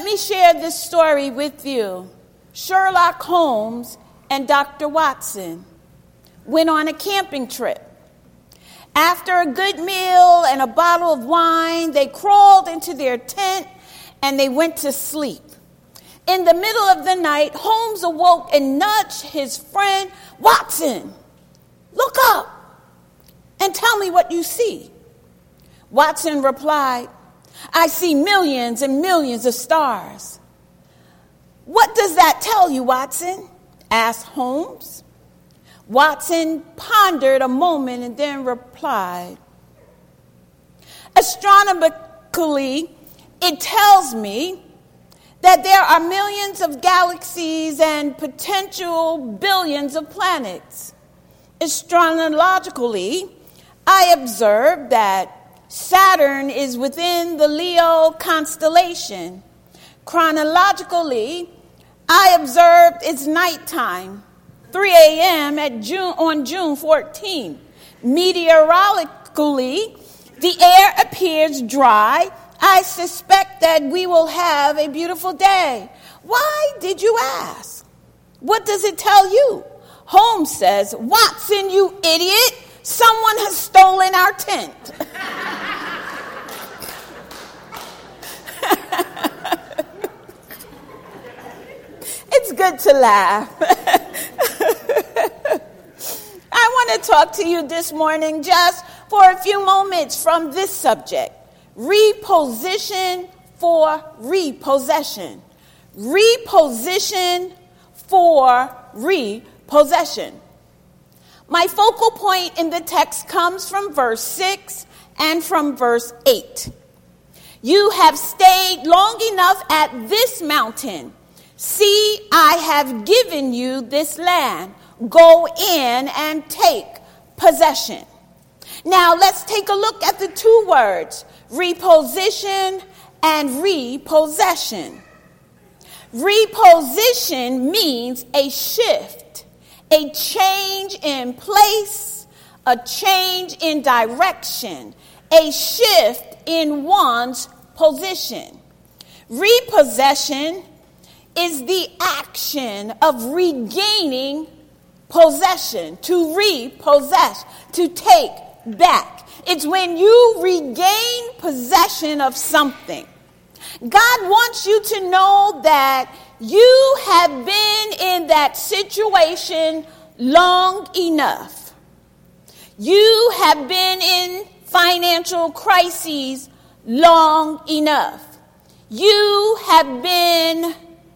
me share this story with you. Sherlock Holmes and Dr. Watson went on a camping trip. After a good meal and a bottle of wine, they crawled into their tent and they went to sleep. In the middle of the night, Holmes awoke and nudged his friend, "Watson, look up and tell me what you see." Watson replied, "I see millions and millions of stars." "What does that tell you, Watson?" asked Holmes. Watson pondered a moment and then replied, "Astronomically, it tells me that there are millions of galaxies and potential billions of planets. Astronomically, I observe that Saturn is within the Leo constellation. Chronologically, I observed it's nighttime, 3 a.m. on June 14. Meteorologically, the air appears dry. I suspect that we will have a beautiful day." "Why did you ask? What does it tell you?" Holmes says, "Watson, you idiot, someone has stolen our tent." It's good to laugh. I want to talk to you this morning just for a few moments from this subject: reposition for repossession. Reposition for repossession. My focal point in the text comes from verse 6 and from verse 8. "You have stayed long enough at this mountain. See, I have given you this land. Go in and take possession." Now let's take a look at the two words, reposition and repossession. Reposition means a shift, a change in place, a change in direction, a shift in one's position. Repossession is the action of regaining possession, to repossess, to take back. It's when you regain possession of something. God wants you to know that you have been in that situation long enough. You have been in financial crises long enough. You have been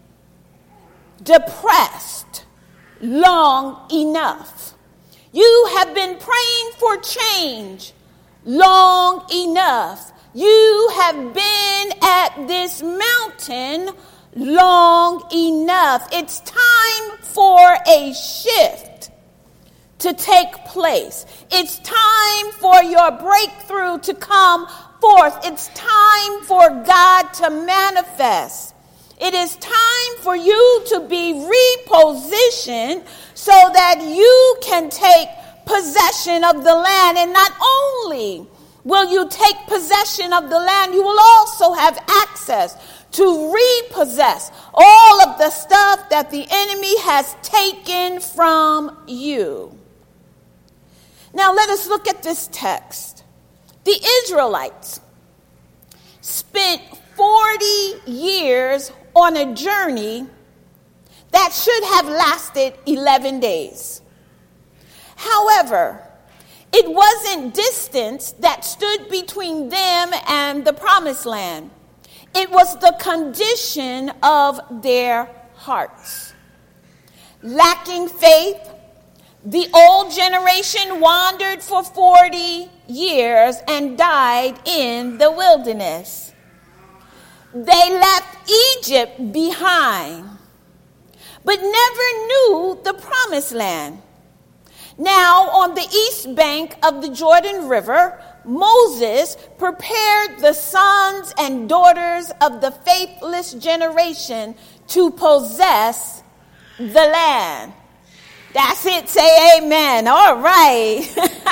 depressed long enough. You have been praying for change long enough. You have been at this mountain long enough. It's time for a shift to take place. It's time for your breakthrough to come forth. It's time for God to manifest. It is time for you to be repositioned so that you can take possession of the land. And not only will you take possession of the land, you will also have access to repossess all of the stuff that the enemy has taken from you. Now let us look at this text. The Israelites spent 40 years on a journey that should have lasted 11 days. However, it wasn't distance that stood between them and the promised land. It was the condition of their hearts. Lacking faith, the old generation wandered for 40 years and died in the wilderness. They left Egypt behind, but never knew the promised land. Now, on the east bank of the Jordan River, Moses prepared the sons and daughters of the faithless generation to possess the land. That's it. Say amen. All right.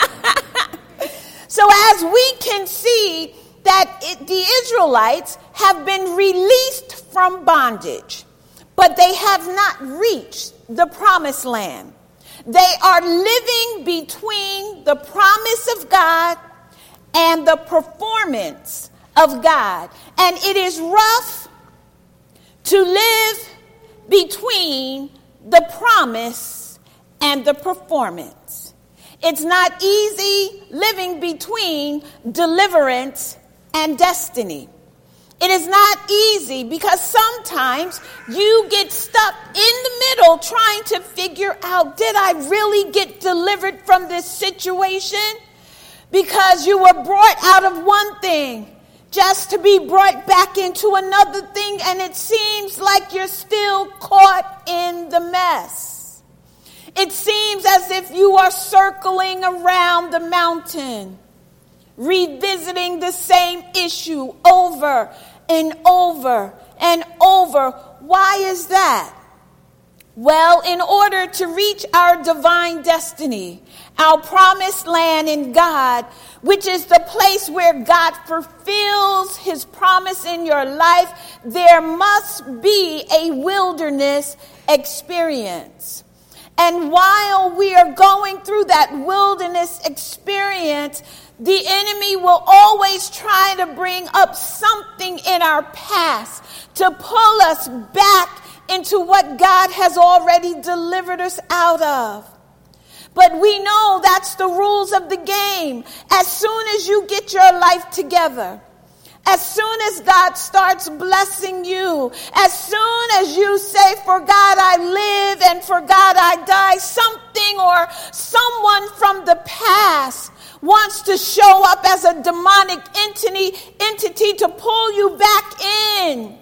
So as we can see that the Israelites have been released from bondage, but they have not reached the promised land. They are living between the promise of God and the performance of God. And it is rough to live between the promise and the performance. It's not easy living between deliverance and destiny. It is not easy because sometimes you get stuck in the middle trying to figure out, did I really get delivered from this situation? Because you were brought out of one thing just to be brought back into another thing, and it seems like you're still caught in the mess. It seems as if you are circling around the mountain, revisiting the same issue over and over and over. Why is that? Well, in order to reach our divine destiny, our promised land in God, which is the place where God fulfills his promise in your life, there must be a wilderness experience. And while we are going through that wilderness experience, the enemy will always try to bring up something in our past to pull us back into what God has already delivered us out of. But we know that's the rules of the game. As soon as you get your life together, as soon as God starts blessing you, as soon as you say, for God I live and for God I die, something or someone from the past wants to show up as a demonic entity to pull you back in,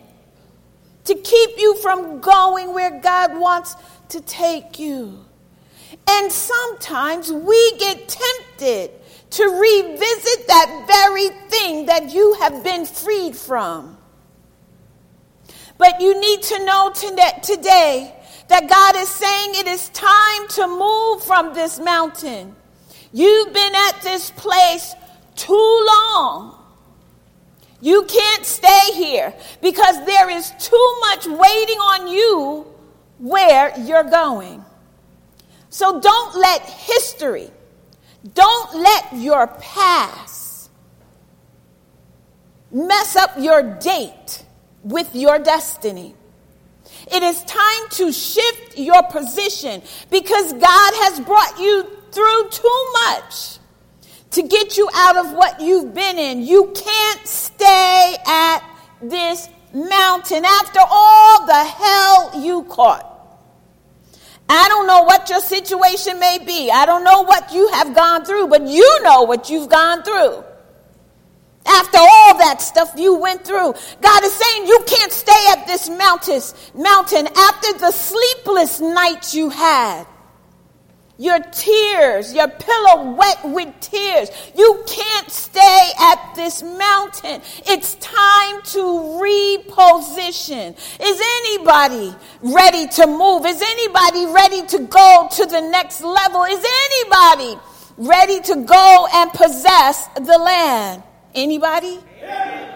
to keep you from going where God wants to take you. And sometimes we get tempted to revisit that very thing that you have been freed from. But you need to know today that God is saying it is time to move from this mountain. You've been at this place too long. You can't stay here because there is too much waiting on you where you're going. So don't let history, don't let your past mess up your date with your destiny. It is time to shift your position because God has brought you through too much to get you out of what you've been in. You can't stay at this mountain after all the hell you caught. I don't know what your situation may be. I don't know what you have gone through, but you know what you've gone through. After all that stuff you went through, God is saying you can't stay at this mountain after the sleepless nights you had. Your tears, your pillow wet with tears. You can't stay at this mountain. It's time to reposition. Is anybody ready to move? Is anybody ready to go to the next level? Is anybody ready to go and possess the land? Anybody? Yeah.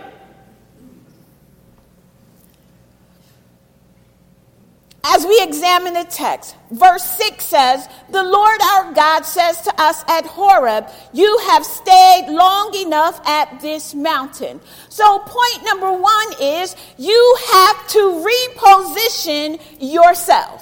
As we examine the text, verse 6 says, the Lord our God says to us at Horeb, you have stayed long enough at this mountain. So point number 1 is you have to reposition yourself.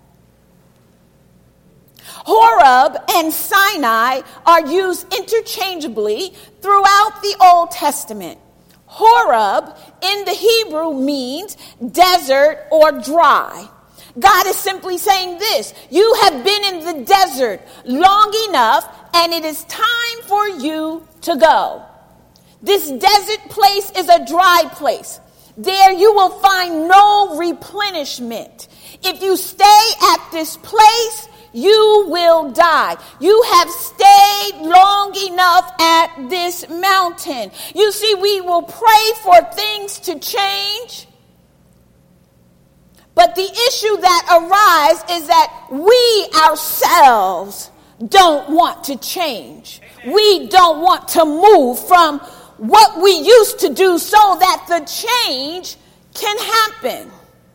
Horeb and Sinai are used interchangeably throughout the Old Testament. Horeb in the Hebrew means desert or dry. God is simply saying this: you have been in the desert long enough and it is time for you to go. This desert place is a dry place. There you will find no replenishment. If you stay at this place, you will die. You have stayed long enough at this mountain. You see, we will pray for things to change. But the issue that arises is that we ourselves don't want to change. We don't want to move from what we used to do so that the change can happen.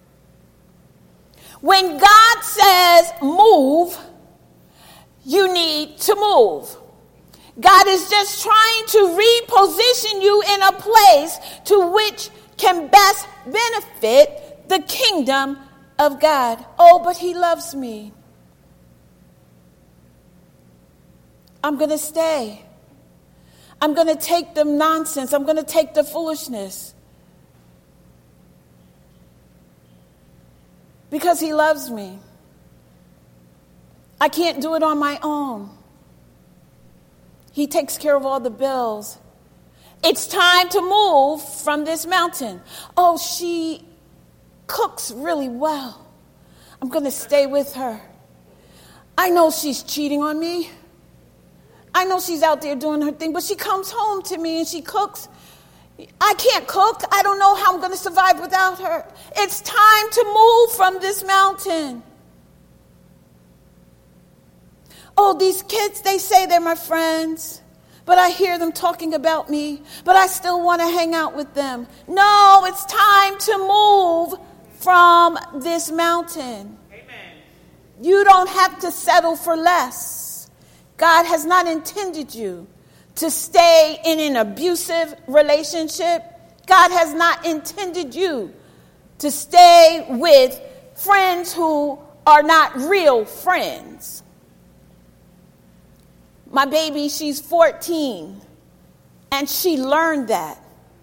When God says move, you need to move. God is just trying to reposition you in a place to which can best benefit the kingdom of God. Oh, but he loves me. I'm going to stay. I'm going to take the nonsense. I'm going to take the foolishness. Because he loves me. I can't do it on my own. He takes care of all the bills. It's time to move from this mountain. Oh, she cooks really well. I'm going to stay with her. I know she's cheating on me. I know she's out there doing her thing, but she comes home to me and she cooks. I can't cook. I don't know how I'm going to survive without her. It's time to move from this mountain. Oh, these kids, they say they're my friends, but I hear them talking about me, but I still want to hang out with them. No, it's time to move from this mountain. Amen. You don't have to settle for less. God has not intended you to stay in an abusive relationship. God has not intended you to stay with friends who are not real friends. My baby, she's 14, and she learned that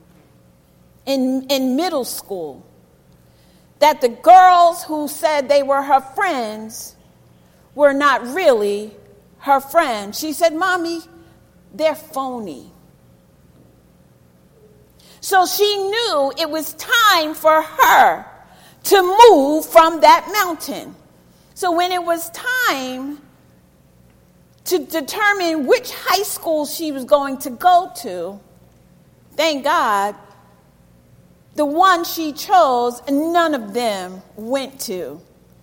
in middle school, that the girls who said they were her friends were not really her friends. She said, Mommy, they're phony. So she knew it was time for her to move from that mountain. So when it was time to determine which high school she was going to go to, thank God, the one she chose, none of them went to.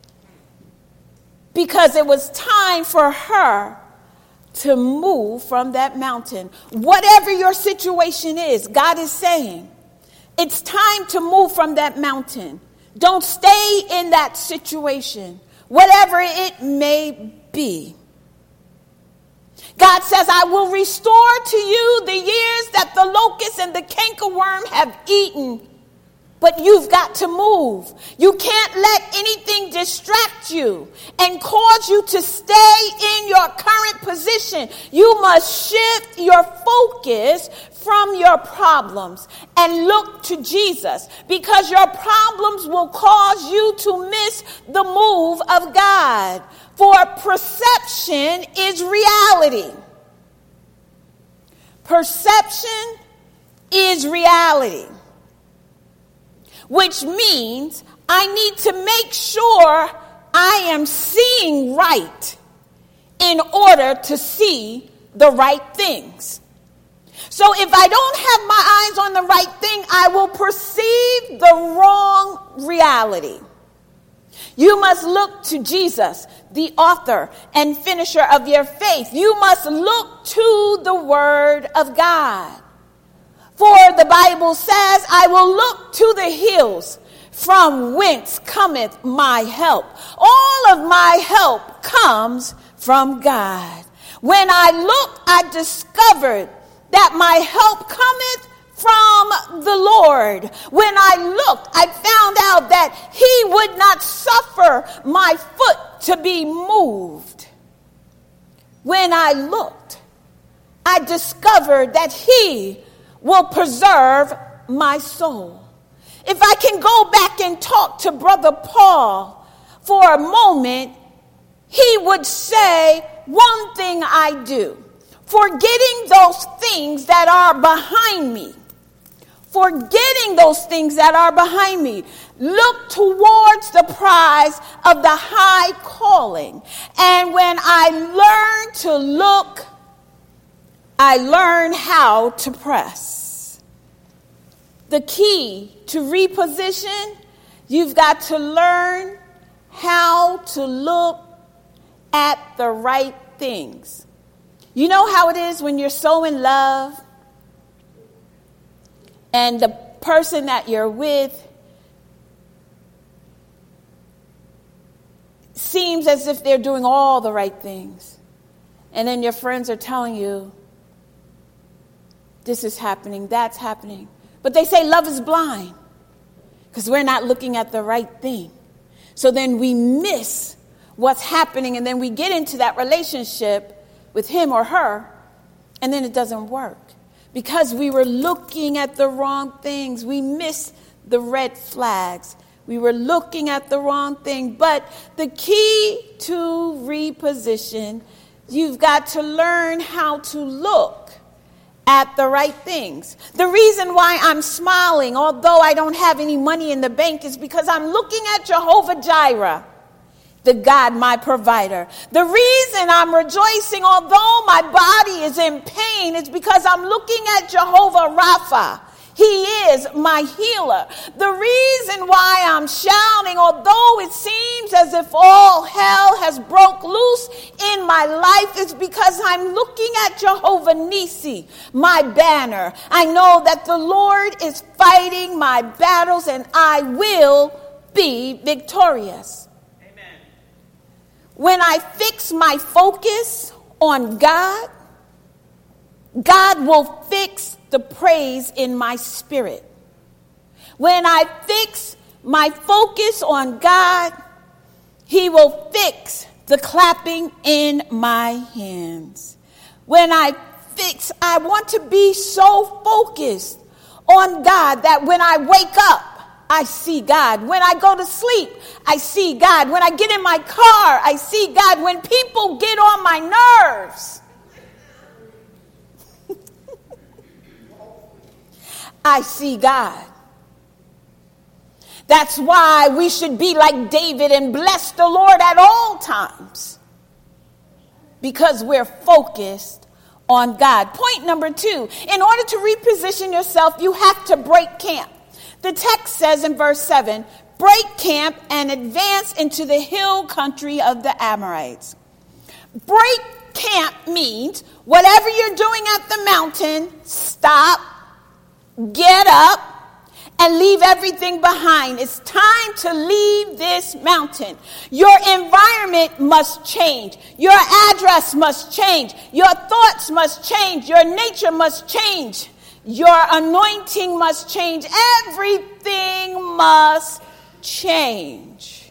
Because it was time for her to move from that mountain. Whatever your situation is, God is saying, it's time to move from that mountain. Don't stay in that situation, whatever it may be. God says, I will restore to you the years that the locust and the cankerworm have eaten. But you've got to move. You can't let anything distract you and cause you to stay in your current position. You must shift your focus from your problems and look to Jesus, because your problems will cause you to miss the move of God. For perception is reality. Perception is reality. Which means I need to make sure I am seeing right in order to see the right things. So if I don't have my eyes on the right thing, I will perceive the wrong reality. You must look to Jesus, the author and finisher of your faith. You must look to the Word of God. For the Bible says, I will look to the hills from whence cometh my help. All of my help comes from God. When I looked, I discovered that my help cometh from the Lord. When I looked, I found out that he would not suffer my foot to be moved. When I looked, I discovered that he will preserve my soul. If I can go back and talk to Brother Paul for a moment, he would say, one thing I do, forgetting those things that are behind me, forgetting those things that are behind me, look towards the prize of the high calling. And when I learn to look, I learn how to press. The key to reposition, you've got to learn how to look at the right things. You know how it is when you're so in love and the person that you're with seems as if they're doing all the right things. And then your friends are telling you, this is happening, that's happening. But they say love is blind because we're not looking at the right thing. So then we miss what's happening, and then we get into that relationship with him or her, and then it doesn't work. Because we were looking at the wrong things. We missed the red flags. We were looking at the wrong thing. But the key to reposition, you've got to learn how to look at the right things. The reason why I'm smiling, although I don't have any money in the bank, is because I'm looking at Jehovah Jireh, the God, my provider. The reason I'm rejoicing, although my body is in pain, is because I'm looking at Jehovah Rapha. He is my healer. The reason why I'm shouting, although it seems as if all hell has broke loose in my life, is because I'm looking at Jehovah Nissi, my banner. I know that the Lord is fighting my battles and I will be victorious. Amen. When I fix my focus on God, God will fix the praise in my spirit. When I fix my focus on God, he will fix the clapping in my hands. When I want to be so focused on God that when I wake up, I see God. When I go to sleep, I see God. When I get in my car, I see God. When people get on my nerves, I see God. That's why we should be like David and bless the Lord at all times, because we're focused on God. Point number 2, in order to reposition yourself, you have to break camp. The text says in verse 7, break camp and advance into the hill country of the Amorites. Break camp means whatever you're doing at the mountain, stop, get up, and leave everything behind. It's time to leave this mountain. Your environment must change. Your address must change. Your thoughts must change. Your nature must change. Your anointing must change. Everything must change.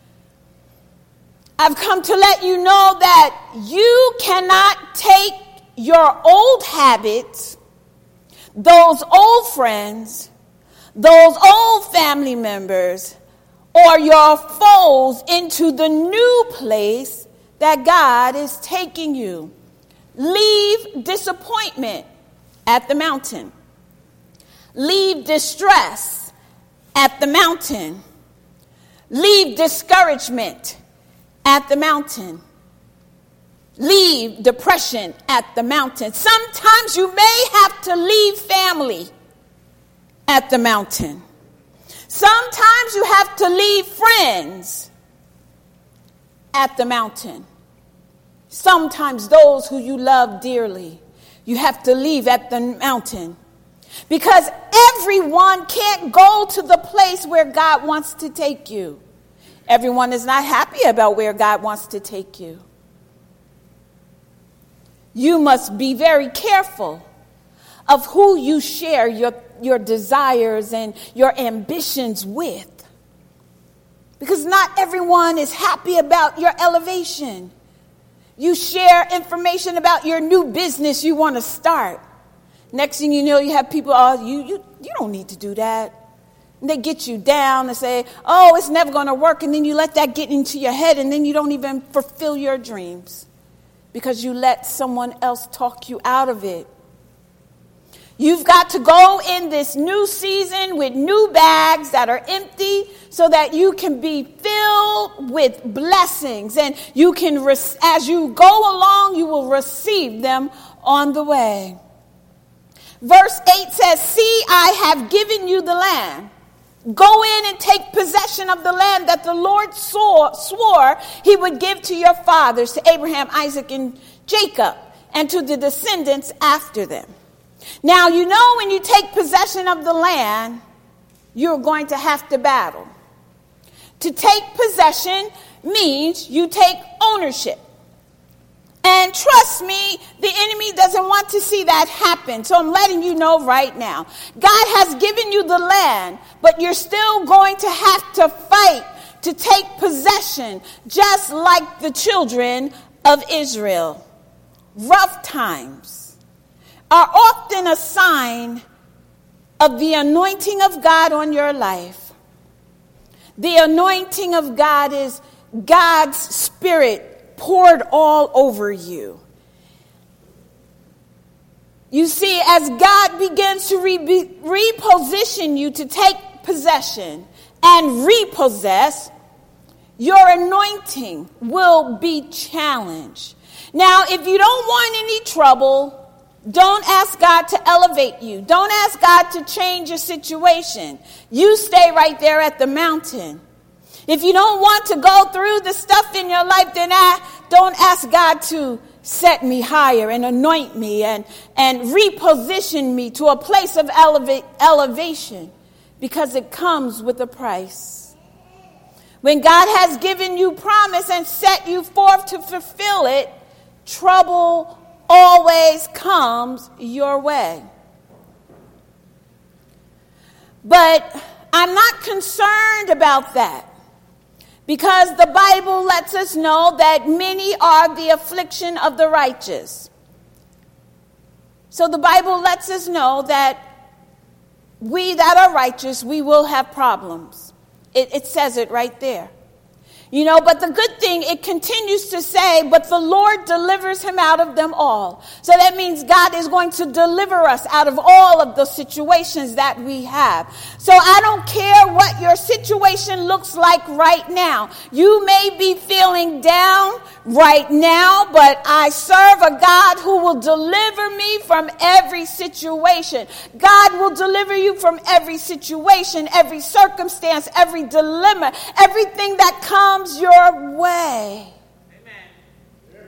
I've come to let you know that you cannot take your old habits, those old friends, those old family members, or your foes into the new place that God is taking you. Leave disappointment at the mountain. Leave distress at the mountain. Leave discouragement at the mountain. Leave depression at the mountain. Sometimes you may have to leave family at the mountain. Sometimes you have to leave friends at the mountain. Sometimes those who you love dearly, you have to leave at the mountain. Because everyone can't go to the place where God wants to take you. Everyone is not happy about where God wants to take you. You must be very careful of who you share your desires and your ambitions with. Because not everyone is happy about your elevation. You share information about your new business you want to start. Next thing you know, you have people, you don't need to do that. And they get you down and say, oh, it's never going to work. And then you let that get into your head, and then you don't even fulfill your dreams because you let someone else talk you out of it. You've got to go in this new season with new bags that are empty so that you can be filled with blessings. And you can, as you go along, you will receive them on the way. Verse 8 says, see, I have given you the land. Go in and take possession of the land that the Lord swore he would give to your fathers, to Abraham, Isaac, and Jacob, and to the descendants after them. Now, you know, when you take possession of the land, you're going to have to battle. To take possession means you take ownership. And trust me, the enemy doesn't want to see that happen. So I'm letting you know right now. God has given you the land, but you're still going to have to fight to take possession, just like the children of Israel. Rough times are often a sign of the anointing of God on your life. The anointing of God is God's Spirit poured all over you. You see, as God begins to reposition you to take possession and repossess, your anointing will be challenged. Now, if you don't want any trouble, don't ask God to elevate you. Don't ask God to change your situation. You stay right there at the mountain. If you don't want to go through the stuff in your life, then don't ask God to set me higher and anoint me and reposition me to a place of elevation, because it comes with a price. When God has given you promise and set you forth to fulfill it, trouble always comes your way. But I'm not concerned about that, because the Bible lets us know that many are the affliction of the righteous. So the Bible lets us know that we that are righteous, we will have problems. It says it right there. You know, but the good thing, it continues to say, but the Lord delivers him out of them all. So that means God is going to deliver us out of all of the situations that we have. So I don't care what your situation looks like right now. You may be feeling down right now, but I serve a God who will deliver me from every situation. God will deliver you from every situation, every circumstance, every dilemma, everything that comes your way. Amen.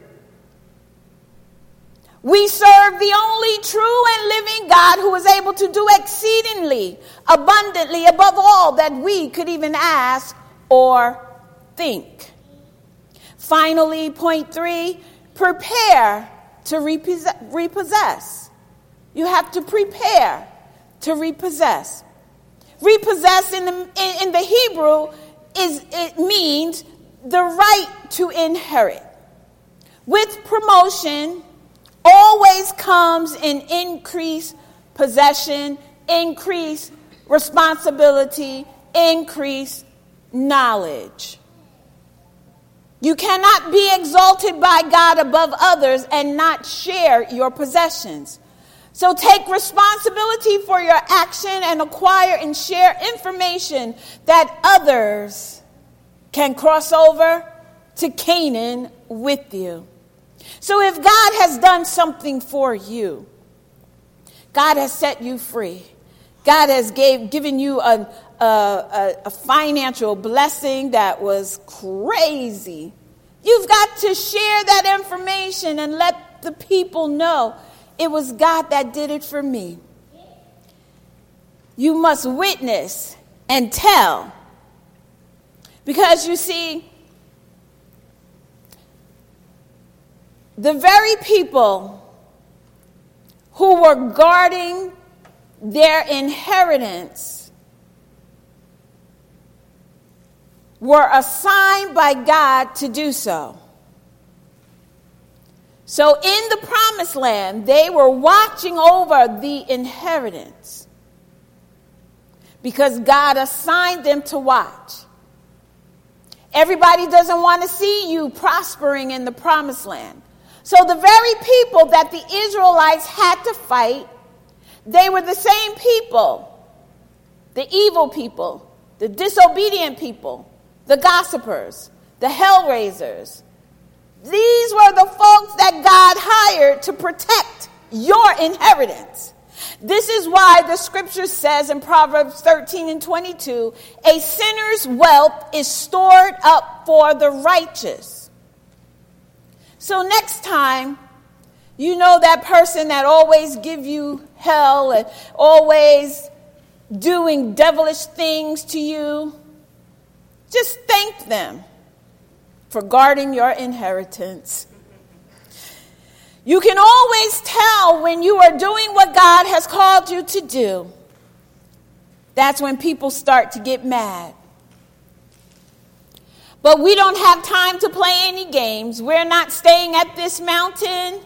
We serve the only true and living God, who is able to do exceedingly abundantly above all that we could even ask or think. Finally, point 3, prepare to repossess. You have to prepare to repossess. Repossess in the Hebrew it means the right to inherit. With promotion always comes an increased possession, increased responsibility, increased knowledge. You cannot be exalted by God above others and not share your possessions. So take responsibility for your action and acquire and share information that others can cross over to Canaan with you. So if God has done something for you, God has set you free, God has given you a financial blessing that was crazy, you've got to share that information and let the people know it was God that did it for me. You must witness and tell. Because you see, the very people who were guarding their inheritance were assigned by God to do so. So in the promised land, they were watching over the inheritance because God assigned them to watch. Everybody doesn't want to see you prospering in the promised land. So the very people that the Israelites had to fight, they were the same people, the evil people, the disobedient people, the gossipers, the hellraisers. These were the folks that God hired to protect your inheritance. This is why the scripture says in Proverbs 13:22, a sinner's wealth is stored up for the righteous. So next time, you know that person that always give you hell and always doing devilish things to you, just thank them. for guarding your inheritance. You can always tell when you are doing what God has called you to do. That's when people start to get mad. But we don't have time to play any games. We're not staying at this mountain.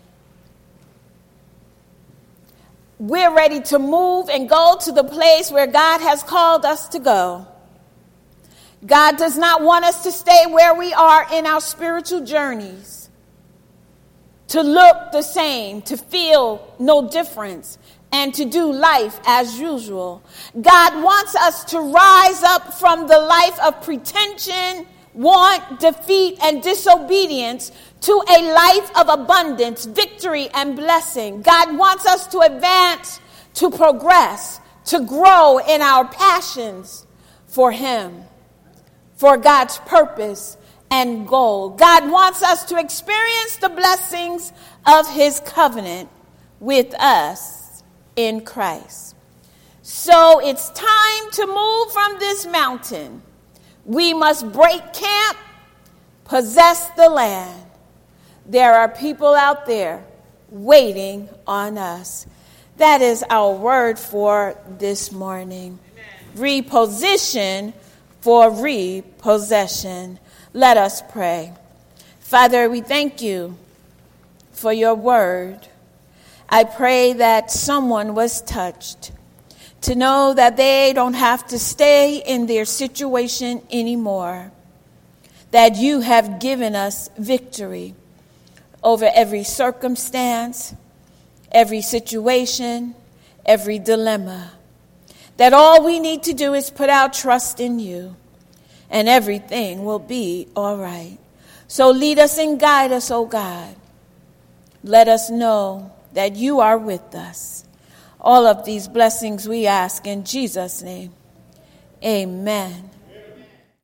We're ready to move and go to the place where God has called us to go. God does not want us to stay where we are in our spiritual journeys, to look the same, to feel no difference, and to do life as usual. God wants us to rise up from the life of pretension, want, defeat, and disobedience to a life of abundance, victory, and blessing. God wants us to advance, to progress, to grow in our passions for Him, for God's purpose and goal. God wants us to experience the blessings of His covenant with us in Christ. So it's time to move from this mountain. We must break camp, possess the land. There are people out there waiting on us. That is our word for this morning. Amen. Reposition for repossession. Let us pray. Father, we thank you for your word. I pray that someone was touched to know that they don't have to stay in their situation anymore, that you have given us victory over every circumstance, every situation, every dilemma, that all we need to do is put our trust in you, and everything will be all right. So lead us and guide us, O God. Let us know that you are with us. All of these blessings we ask in Jesus' name. Amen.